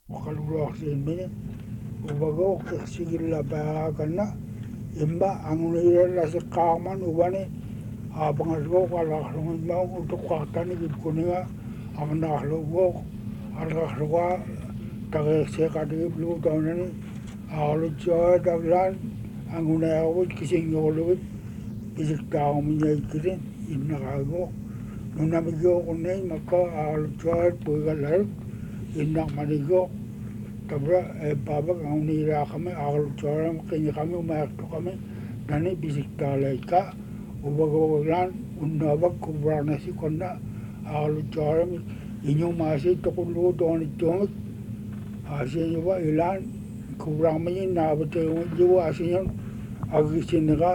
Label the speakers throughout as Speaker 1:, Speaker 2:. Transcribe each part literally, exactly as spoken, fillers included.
Speaker 1: Wakaluruaxtiin mini uvago qirsigilla paaqakanna imma angunirallasiqqaarman uvani aapangalluo qalaqlungimmaun utuqqartani kipkuniga arnaarluguo alrarluga tageerseeqatigiplugu taunani aalutsua taglaan anguneeruvut kisingiorluvut pisiktaarumuñaikkitin innaqaaguo nunamigioqunniin makka aalutsuaat puigallarut innaqmanigio tabra babak anguniraaqami aalutsuaram qiniqami umaartuqami nani pisiktaalaikka uvagoglaan unnaavak kubraanasi konna aalutsuaram iñumaasi toqullugu toonittuumik aasiñuva ilaan kubraamañi naavatayungillugu aasiñun aggisiniqa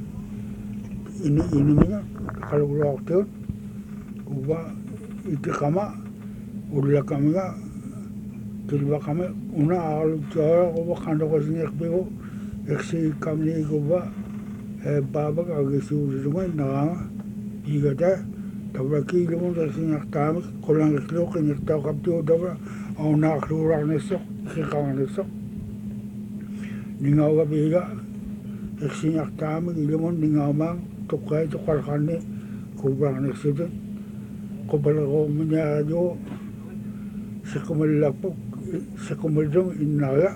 Speaker 1: ini inimiñun qalugulaaqtigut uva itiqama ullakamiga kilvaqami una aalutsuara uva qandoqosiniqpigu iqsiikkamniiguva babak aggisuusitunga naqaanga piigata tabra kiilugun iqsiniqtaamik qulangiqlugu qiniqtauqaptigu tabra aunaaqluuraqnissoq iqiqamannissoq ningauga piiga iqsiniqtaamik ilumun ningaumaang tuqqai tuqqalqanni kubraaqniqsitut qupalaqoqmiñaaju siqumallaqpuk siqumallung innaga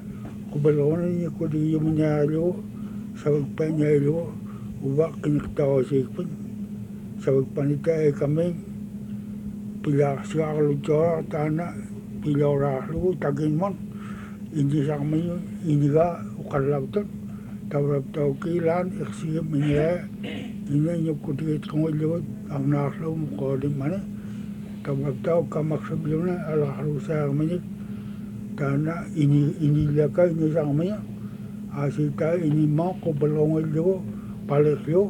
Speaker 1: qupalaqoniñikkutigimuñaaju savakpañailugu uva qiniqtauasiikput savakpanita ekaming pilaaqsiaqalutsuara taana pilauraaqlugu takinmun innisaqmiñu iniga uqallaptut tavraptaukiilaan iqsigimiñaa inañukkutigitqungillugut arnaarlugu muqoolimmani tavraptau kamaksubluna alaqluusaarmiñik taana ini inillaka innisaqmiñu aasitaa inimmaa qupalaqongillugu paliqlu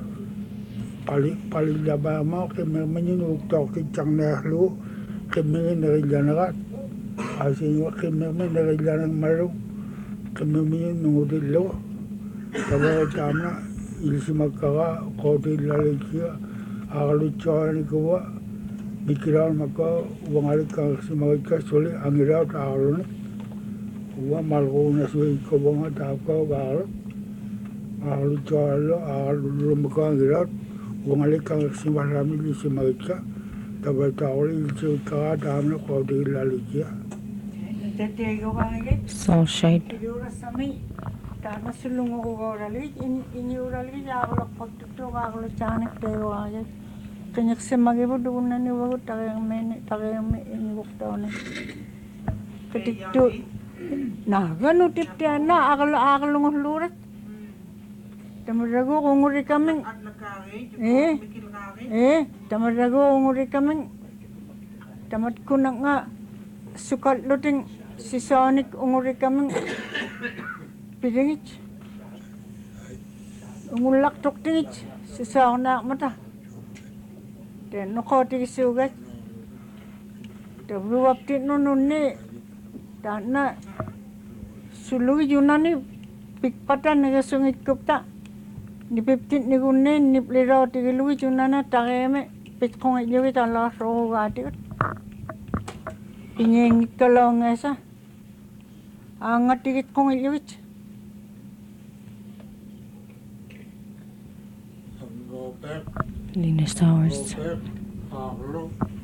Speaker 1: pali palillapaama qimmiqmiñu nuuktaoqtitsangnaaxlugu qimmiŋi niqillanagat aasiñuga qimmiqmi niqillanaqmalu qimmiqmiñu nungutillugu tavrataamna ilsimakkaga qootiillalikia aqalutsuaranikuva mikiraunmakka uvangalikkaaqsimagikka suli angiraut aqalunik uva malquunasuikkuvanga taapkaugaaqalut aqalutsuarallu aqalullumakka angiraut uvangalikkaaqsimarrami ilsimagikka tavrataaquli ilsivikkaga taamna qootiillalikia
Speaker 2: Sunshade.
Speaker 3: Taana sulungurugoralit in iniuralit aqaloqqattuttuqaaqalutaanik teeguaajat qiniqsimagivudunani wagut tageermeeni tageermi inivuktauni katiktu naaganu tiptianna aqalo aqalungulluurat tamaragu qungurikamin eh eh tamaragu qungurikamin tamatkunanga sukallutin sisaanik ungurikamin piringich ungullaqtuqtigich sisaarnaaqmata tennoqootigisuugat tavruaptinnununni taanna sulugi pikpata nigasungikupta nipiptit nigunniin niplirootigilugi junana tageeme pitqungillugi allaarruugaatigut ingiingikkaloongeesa aangatigitqungillugit
Speaker 2: Linus Towers.
Speaker 4: Aqlu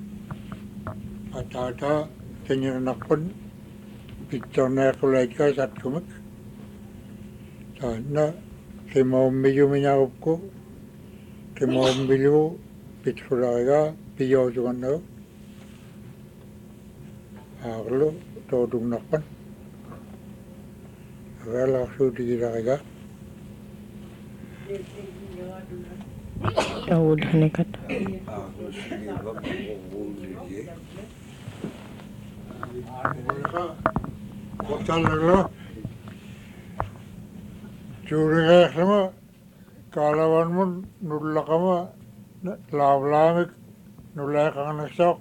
Speaker 4: atata tinirnaqpun pittorneequlaikka satkumik taanna kimaummijumiñagupku kimaummilugu pitqulariga piyoosugannagu aqlu tootugnaqpan agalaaqsuutigilariga
Speaker 2: Daud Hanikat.
Speaker 4: Qutallaglu juurigeeqlama kaalavanmun nullaqama laavlaamik nulleeqaqniqsoq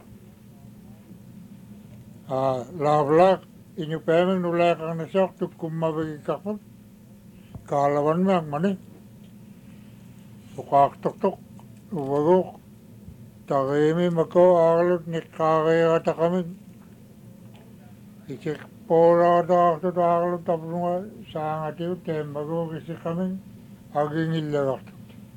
Speaker 4: laavlaaq iñupeemik nulleeqaqniqsoq tukkummavigikaqput kaalavanmiaqmani uqaaqtuqtuq uvaguq taqiimi mako aqlut niqqaaqiiqataqamik Isik poora taaktu taaklu tapunga saangatiu teemmagu kisikamin agingillagaqtut.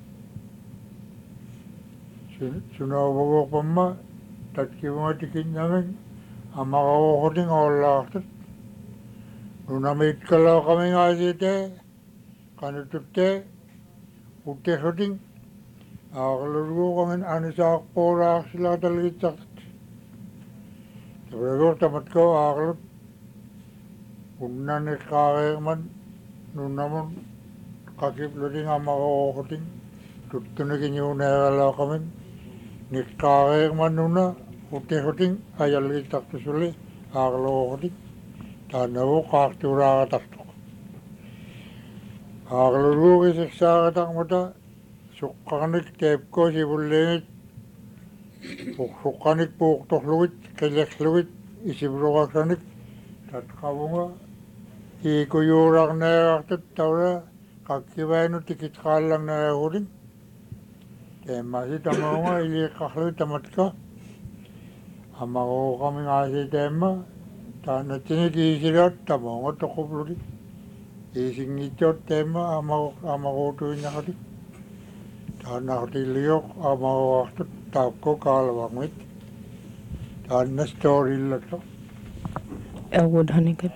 Speaker 4: Sunovuguqpamma tatkivunga tikinnamin amaqavuqutin ollaaqtut. Nunamitkalaaqamin aasite qanututte uttesutin aaqlurguuqamin anisaaqpuuraaqsilaatalgitsaqtut. Tapalegortamatko aaqlut unnanikqaareerman nunnamun qakiplutin amaqavuqutin tuttunikiniuneeralaaqamin niqqaareerman nunna uttesutin ajalgitsaqtusuli aaqluuqutin taannavu qaartuuraaqatartuq. Aaqlurguuqisiqsaaqataqmata suqqarnik teepko sivulliingit suqqanik puuqtorlugit qileqlugit isivluqaksanik tatqavunga iikuyuurarneerartut tavla qakkivainu tikitqaallarneeragulin teemmasi tamaunga iliiqqarlugit tamatka amaruuqamin aasi teemma taannatinik iisilaat tamaunga toquplutit iisingitsoot teemma amaru amaruutuinnaqatik taannaqtilioq amaruartut taakko kaalavangit taanna storillatto
Speaker 2: Elwood Honeycutt.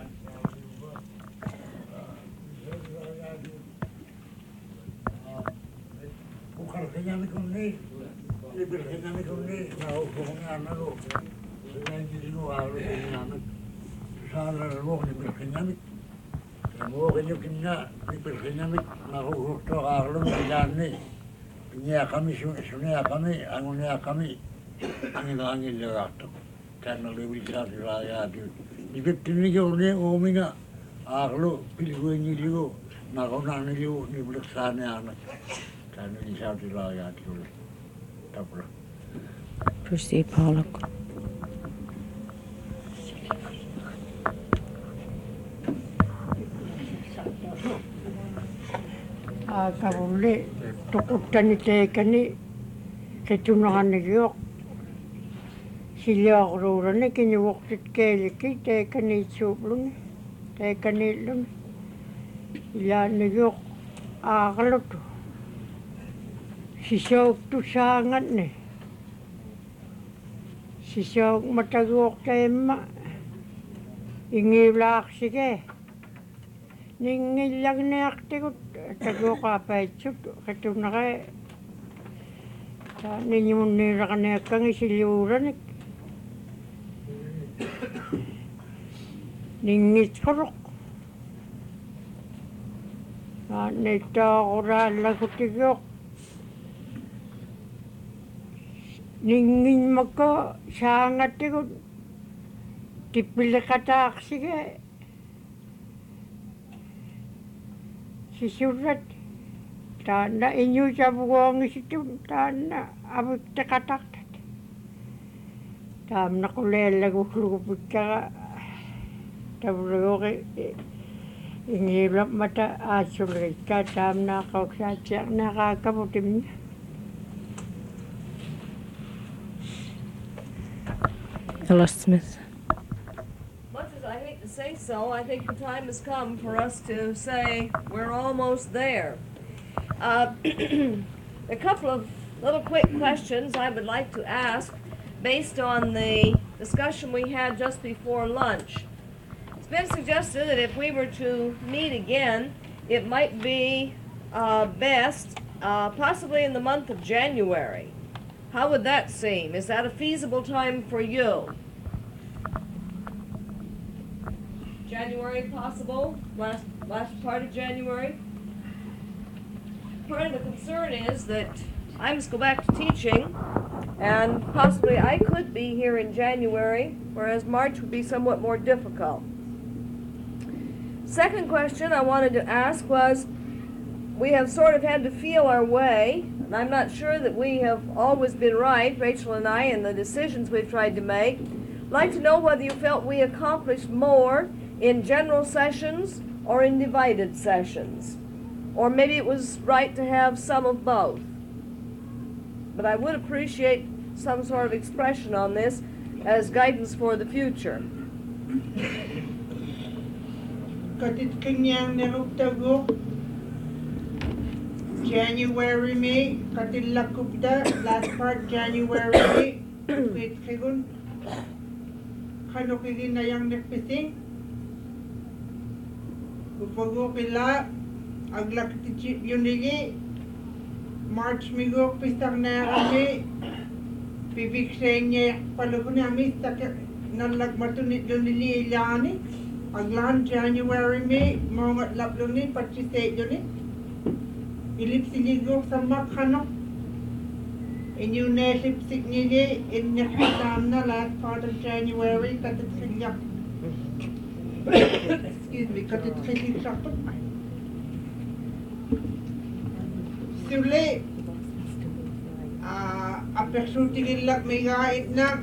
Speaker 1: Ukarkenyanikonni, libirkenyanikonni, naukukungaanalu, sinangilinu aalukenyanik, saalarluq libirkenyanik, muoqinyukinna libirkenyanik, naquhurto aarlum ilaanni, niaqami suniaqami, anguniaqami, angilaangillagaartuq, taannaliulisaatilaayaatiu. Nipiptinnigiurni uuminga aarlu pilguinniligu naqunaniligu nibliqsaaniaanak taannalisaatilaayaatiu tapra.
Speaker 2: Percy Pollock.
Speaker 3: Aakarulle tuquttani teekani ketunaqannigiuq siliaqruurani kinivuqtit keelikki teekaniitsuupluni teekaniilluni ilaannigiuq aaqalutu sisooktu saanganni sisook mataguuq teemma ingiulaaqsige ningillagniartigut taguuqaapaitsut qitunaqa taanniñimunniiraqaniakkangi siliuuranik ningitquruq taanniittaaquraallagutigioq ninginmakko saangattigut tippiliqataaqsige sisurrat taanna iñuusavuguangisitun taanna avitteqataqtat taamna quleellagullugupikkara tavruuqi ingiilammata aassuligikka taamnaaqauksaatsiarnaaqaakavutimna
Speaker 2: Ella Smith.
Speaker 5: Much as I hate to say so, I think the time has come for us to say we're almost there. Uh, a couple of little quick questions I would like to ask based on the discussion we had just before lunch. It's been suggested that if we were to meet again, it might be uh, best uh, possibly in the month of January. How would that seem? Is that a feasible time for you? January possible? Last, last part of January? Part of the concern is that I must go back to teaching, and possibly I could be here in January, whereas March would be somewhat more difficult. Second question I wanted to ask was, we have sort of had to feel our way, and I'm not sure that we have always been right, Rachel and I, in the decisions we've tried to make. I'd like to know whether you felt we accomplished more in general sessions or in divided sessions. Or maybe it was right to have some of both. But I would appreciate some sort of expression on this as guidance for the future.
Speaker 3: Katit kanyang neruptago. January May katilak kupta last part January May wait kagun kano kigin na yang nekpising upago pila aglak tichi yunigi March migo pistang na kami pibik senye palugo ni amis tak nalag matunit yunili ilyani aglan January May mga lapluni pachise yuni ilipsiligo sa makano inyo na lipsik niya in nakasam na last part of January katitsilyak excuse me katitsilyak suli ah apersultigilak may gait na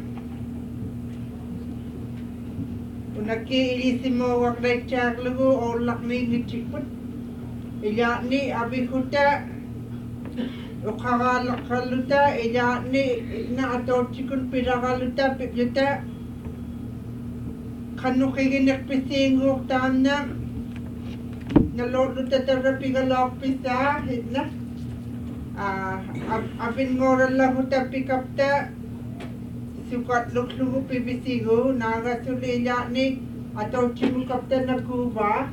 Speaker 3: unaki ilisimo wakday chaklugo o lakmi ni chikput Ila ni abi kuta ukara kaluta ila ni na ato chikun pirakaluta piputa kanu kiginek pisingo tamna naloluta tarapigalok pisa hitna ah abin ngoral la huta pikapta sukat luklugu pibisigo naga suli ila ni ato chimukapta na kuba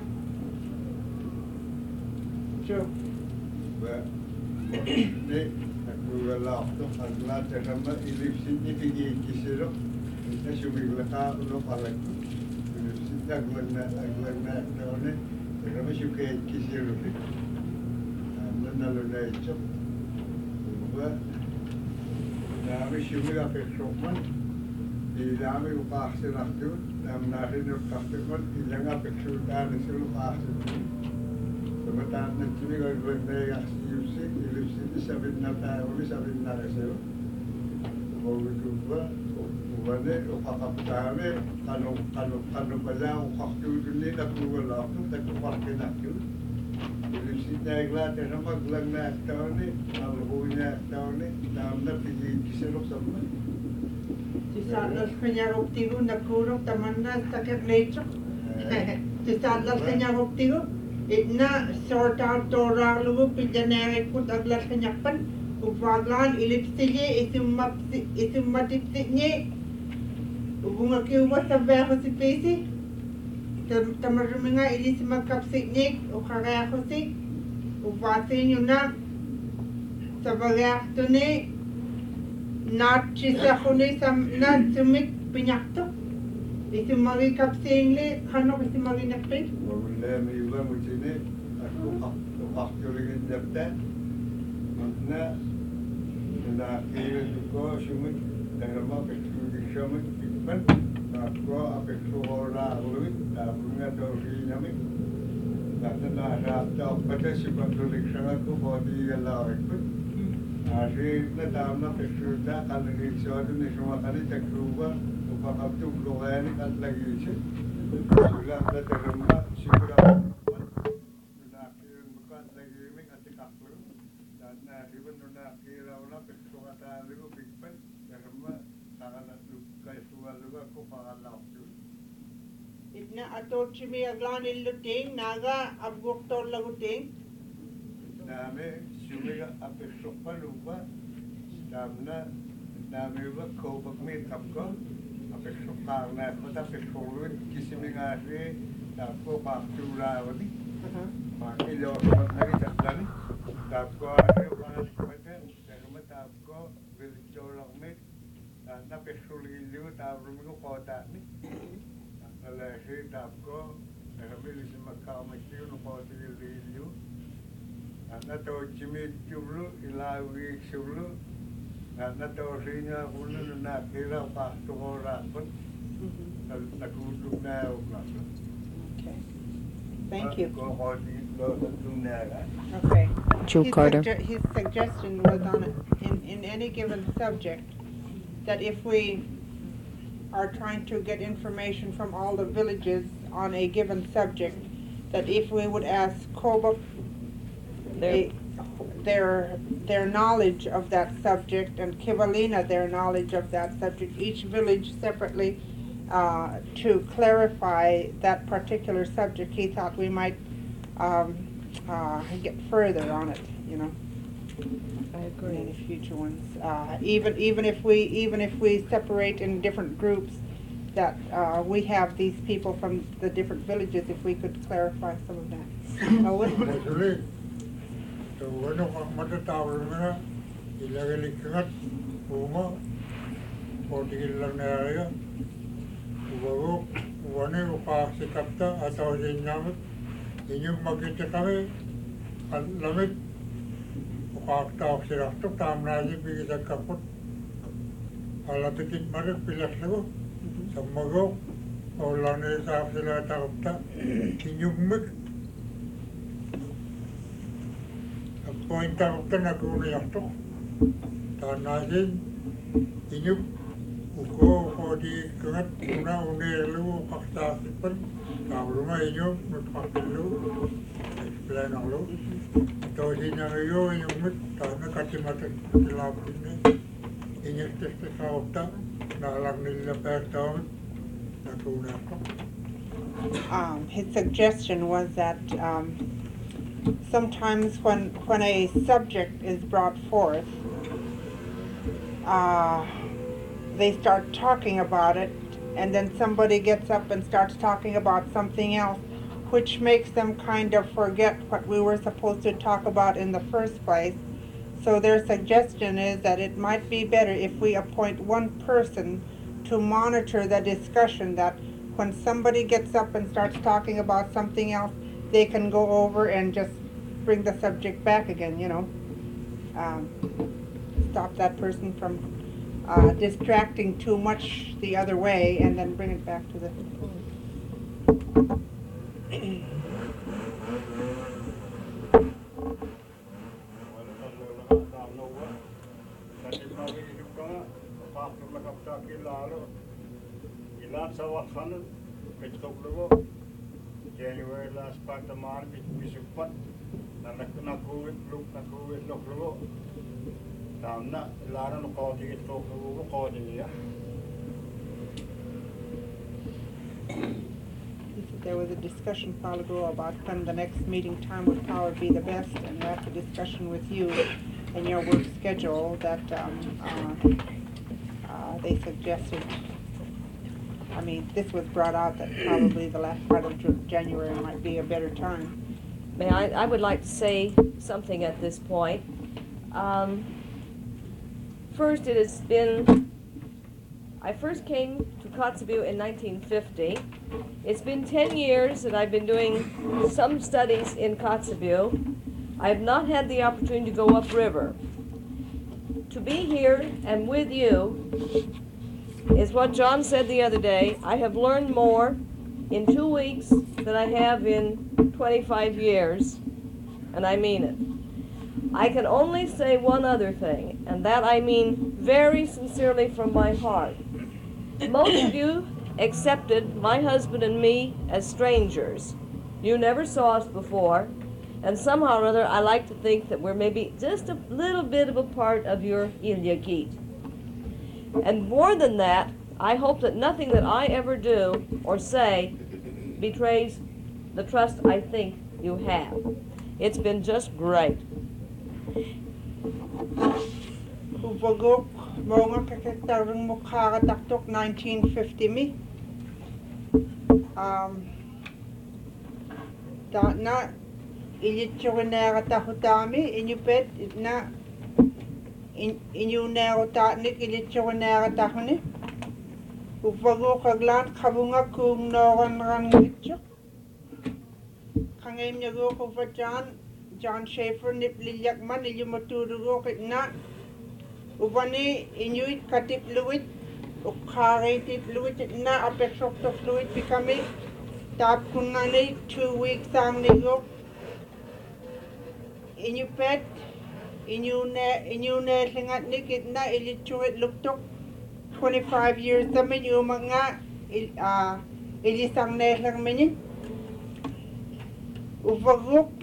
Speaker 3: Sure.
Speaker 4: Well, ne nakuwala ako agla terama ilipsin ni pigi kisiro na sumigla ka ulo palag ilipsin aglang na aglang na taone terama suke kisiro ni nalo na ito ba nami sumiga petroman ilami upahsiraktu nam narin upahsiraktu ilanga petroman sulu upahsiraktu Kemudian nanti kalau benda yang siusi, ilusi ini sabit nata, ini sabit nata sel. Kalau itu buat, buatnya upah kami, kalau kalau kalau pada upah itu ni tak keluar lah, tu tak keluar kena tu. Ilusi ni agak terima gelang nak tahun ni, kalau punya tahun ni, tahun nak pergi kiserok sama.
Speaker 3: Tisalas kanya ruptigo nakurok tamanna takak lecho. Tisalas kanya ruptigo itna sort out torang lugu pijanere kut aglas kanyapan upaglan ilipsige isumap isumatipsigne ubunga kiuwa sa beho si pesi tamaruminga ilis magkapsiknik ukagaya ko si upasin yun na sa bagakto ni natchisa ko ni sa natsumik pinyakto isumagi kapsingli kano isumagi nakpik
Speaker 4: Wala may iba mo sini, ako ako rin dapta, na nakakita ko sumit, dahil mga pagsulit sumit, ikman, ako apekto ora ulit, tapos nga daw rin namin, dahil nakakita ako pati si pagsulit siya ako, pati galaw ikman, kasi na tama pagsulit na, kalagay siya doon, na sumakali, takruba, upakaptong lukayan, at lagi siya. Sudah ada terima, sudah sudah kirim bukan lagi ini kasih kaklu dan ribuan sudah kira orang persuatan lalu pikpen terima sangat lu kayak sual lu aku pangal lalu.
Speaker 3: itna ato chimi aglan illuting naga abgoktor laguting
Speaker 4: Name sumiga apersopan lupa, damna name lupa kau bakmi kapko. Apesokang na kota pesolun kisimingari tapko paktura wadi makilo hari tatlani tapko ari panas kete terima tapko bilcolok mit na pesolilu taprumigo kota ni alahi tapko terima simakau makio no kota lilu na to chimit jublu ilawi sublu na tawasinya kuno na kira pa tumora pun nakutub na uklas.
Speaker 3: Okay. Thank you.
Speaker 4: Ko ko di lo tunera.
Speaker 3: Okay.
Speaker 2: Joe
Speaker 3: His
Speaker 2: Carter.
Speaker 3: sugge- His suggestion was on it, in, in any given subject, that if we are trying to get information from all the villages on a given subject, that if we would ask Kobuk
Speaker 5: There-
Speaker 3: their their knowledge of that subject and Kivalina their knowledge of that subject, each village separately, uh, to clarify that particular subject. He thought we might um, uh, get further on it, you know.
Speaker 5: I
Speaker 3: In
Speaker 5: agree.
Speaker 3: any future ones, uh, even even if we even if we separate in different groups, that uh, we have these people from the different villages. If we could clarify some of that. Oh, what-
Speaker 1: Actually, so ano kang matatawag na ilagalikangat bunga o tigil lang na area ubago uwane upasikapta atau sinyamit inyong magkita kami at lamit ukaktaw sirakto tam na di bigita kaput alapitit marit pilas lago sa magaw o lang na sa sila takapta inyong mig point out ka na kung niyakto. Tanasin, inyup, uko, uko di kangat, una unilu, paksasipan, kaulunga inyup, nutpakilu, explain ang lo. Ito sinya ngayo, inyong mit, tana katimatin, kilapin ni, inyup testa sa opta, nalang nila pertawit, natuna ko.
Speaker 3: um, his suggestion was that um, sometimes when when a subject is brought forth, uh, they start talking about it, and then somebody gets up and starts talking about something else, which makes them kind of forget what we were supposed to talk about in the first place. So their suggestion is that it might be better if we appoint one person to monitor the discussion, that when somebody gets up and starts talking about something else, they can go over and just bring the subject back again, you know. Um, stop that person from uh, distracting too much the other way, and then bring it back to the
Speaker 1: January last part of March, we should put nakuwit look nakuwit look lo. Tamna, lara no kodi it talk lo kodi ya.
Speaker 3: There was a discussion a while ago about when the next meeting time would probably be the best, and after discussion with you and your work schedule, that um, uh, uh, they suggested, I mean, this was brought out that probably the last part of Ju- January might be a better time.
Speaker 5: May I, I would like to say something at this point. Um, first, it has been, I first came to Kotzebue in nineteen fifty. It's been ten years that I've been doing some studies in Kotzebue. I have not had the opportunity to go upriver. To be here and with you is what John said the other day. I have learned more in two weeks than I have in twenty-five years, and I mean it. I can only say one other thing, and that I mean very sincerely from my heart. Most of you accepted my husband and me as strangers. You never saw us before, and somehow or other I like to think that we're maybe just a little bit of a part of your Ilyagit. And more than that, I hope that nothing that I ever do or say betrays the trust I think you have. It's been just great.
Speaker 3: Uvagok mga kakitarang mukha kataktok nineteen fifty mi. Um, ta na ilit yung nakatahutami inyupet na in inyo nakotanik ilit yung nakatahuni. Uvagok kaglan kabunga kung noran rangityo. Kangay niya go ko for John John Schaefer nip lilyak man ilyo maturugo kit na. Ubani inyuit katit luwit ukaritit luwit na apexok to fluid become tap kunani two weeks ang nigo inyu pet inyu ne inyu ne lingat nikit na ilichuit luktok twenty-five years kami yung mga uh, ilisang ne lang minin uvagok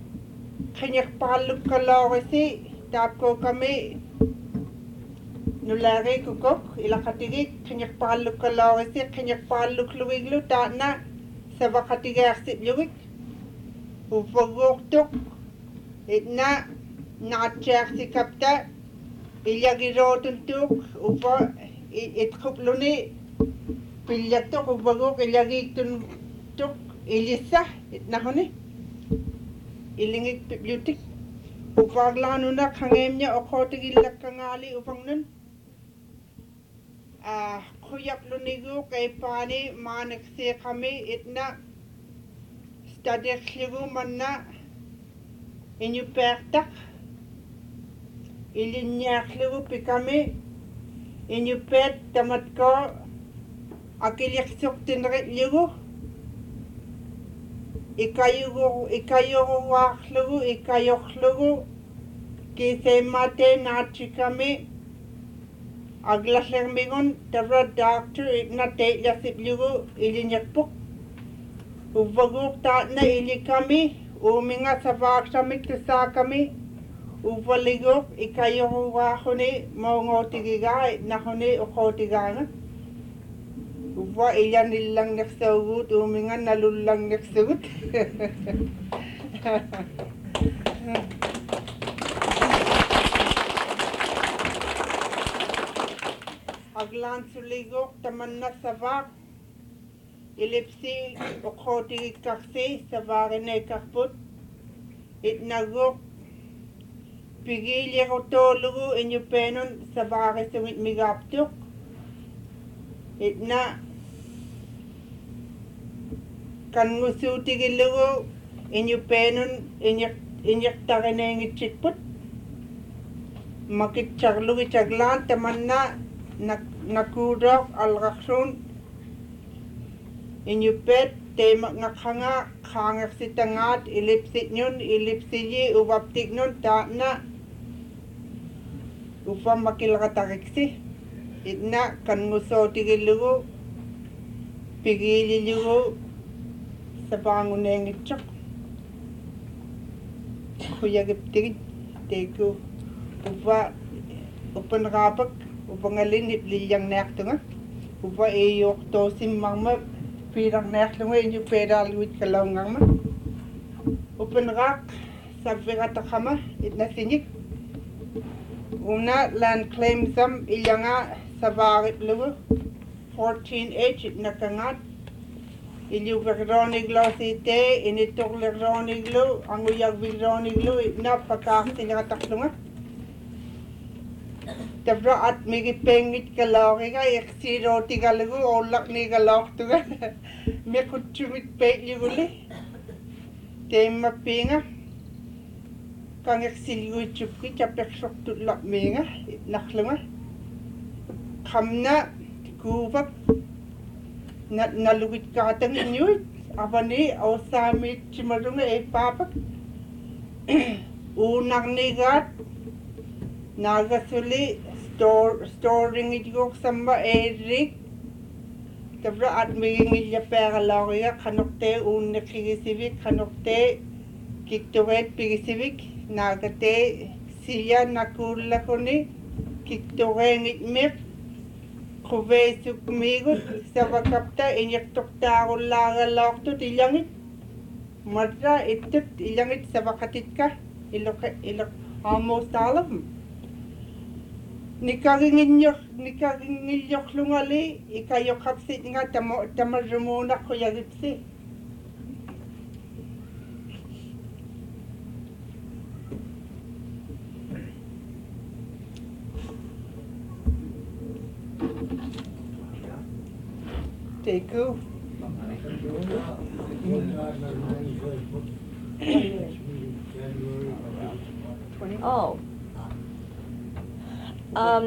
Speaker 3: kanyak paluk kalaw kasi tap ko kami nulari kukok ilakatigik kanyak paluk kalawisi kanyak paluk luwiglu na sabakatigaksit luwik upaguktuk itna naatsyaksi kapta ilyagirotuntuk upa itkupluni pilyatuk upaguk ilyagiktuntuk ilisa itnahuni ilingik piplutik upaglanuna kangemnya okotigilak kangali upangnun ah kuyap lunigu kay pani maniksi kami itna stadekligu manna inyu pertak ilinyakligu pikami inyu pet tamatko akiliksuk tinritligu ikayugu ikayugu waklugu ikayoklugu kisemate nachikami aglaslermingun tabra doctor igna teyasiplugu ilinyakpuk uvaguk tatna ilikami uminga savaksamik tisakami uvaliguk ikayugu wakuni maungotigiga nahuni ukotiganga uva iyan nilang naksagut uminga nalulang naksagut aglan suligok tamanna savak ilipsi ukoti kaksi savagine kakput itnagok pigilya kotolugu inyupenon savage sumit migaptuk itna kan ngusutigillugu inyupenon inyak inyaktagine makitchaglugi chaglan tamanna nakudok alraksun inyupet temak ngakhanga khangak sitangat ilipsit nyun ilipsiyi ubaptik nun na upam makilakatariksi itna kan ngusotigillugu pigilillugu sa pangunengitsak kuyagiptigit teku upa upanrapak upangalin ipliyang nektunga upa eyok tosim mangma pirang nektunga inyo pedalwit kalawngangma upanrak sabviratakama itnasinik una land claim sam ilyanga sabarit lugu fourteen H itnakangat ilyu verroniglo site initok lerroniglo anguyag verroniglo itna pakaktinakataktunga tabra at migipengit kalawinga iksiro tigalugu olak ni galawtuga mekutchumit peyuguli tema pinga kang iksilgu chupki chapeksok tulak minga naklunga kamna kubak na nalugit katang inyuit abani awsamit chimarunga e papak unang nigat nagasuli store storing itgok samba erik tabra at miging ilya pera lawya kanokte un kigisivik kanokte kiktoret pigisivik nagate siya nakulla koni kiktoreng itmek kubesuk migut sabakapta inyaktoktaro laga lokto tilangit matra itut ilangit sabakatitka ilok ilok almost all of them nikagingilyo nikagingilyo lungali ikayo kapsit nga tamo tamarumuna ko yagipsi Teku
Speaker 5: Oh. Um,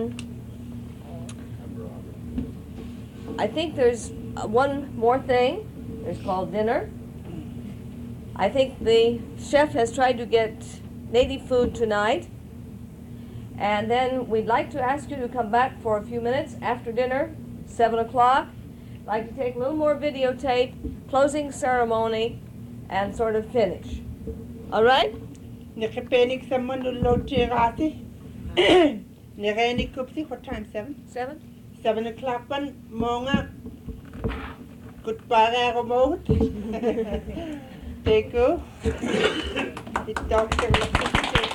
Speaker 5: I think there's uh, one more thing. It's called dinner. I think the chef has tried to get native food tonight. And then we'd like to ask you to come back for a few minutes after dinner, seven o'clock. I'd like to take a little more videotape, closing ceremony, and sort of finish. All right?
Speaker 3: Nakapenik sa manulog chirati. Nireni Kupsi, what time? Seven?
Speaker 5: Seven?
Speaker 3: Seven o'clock pan monga. Goodbye remote. Take you. It's Doctor